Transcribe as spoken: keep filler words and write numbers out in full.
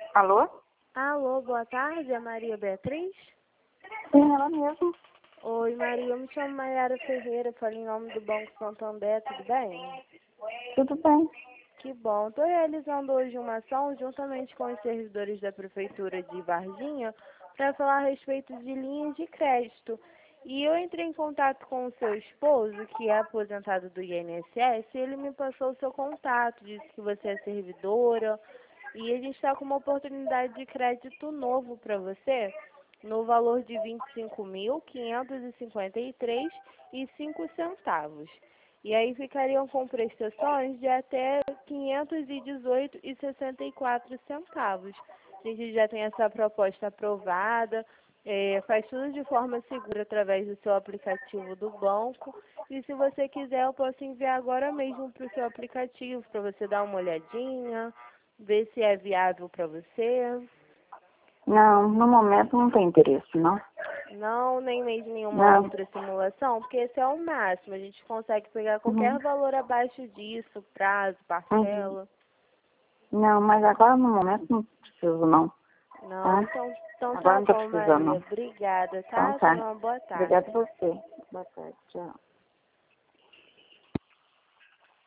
Alô? Alô, boa tarde, é Maria Beatriz? Sim, ela mesmo. Oi, Maria, eu me chamo Maiara Ferreira, falo em nome do Banco Santander, tudo bem? Tudo bem. Que bom. Estou realizando hoje uma ação juntamente com os servidores da Prefeitura de Varginha para falar a respeito de linhas de crédito. E eu entrei em contato com o seu esposo, que é aposentado do I N S S, e ele me passou o seu contato, disse que você é servidora, e a gente está com uma oportunidade de crédito novo para você, no valor de vinte e cinco mil, quinhentos e cinquenta e três reais e cinco centavos. E aí ficariam com prestações de até quinhentos e dezoito reais e sessenta e quatro centavos. A gente já tem essa proposta aprovada, é, faz tudo de forma segura através do seu aplicativo do banco. E se você quiser, eu posso enviar agora mesmo para o seu aplicativo, para você dar uma olhadinha, ver se é viável para você. Não, no momento não tem interesse, não. Não, nem mesmo nenhuma Não. outra simulação, porque esse é o máximo. A gente consegue pegar qualquer Uhum. valor abaixo disso, prazo, Uhum. parcela. Não, mas agora no momento não preciso, não. Não, Tá? então, então Agora tá não tô bom, precisando, Maria. não. Obrigada, Então tá? tá. Tenha uma boa Obrigada tarde. a você. Boa tarde. Tchau.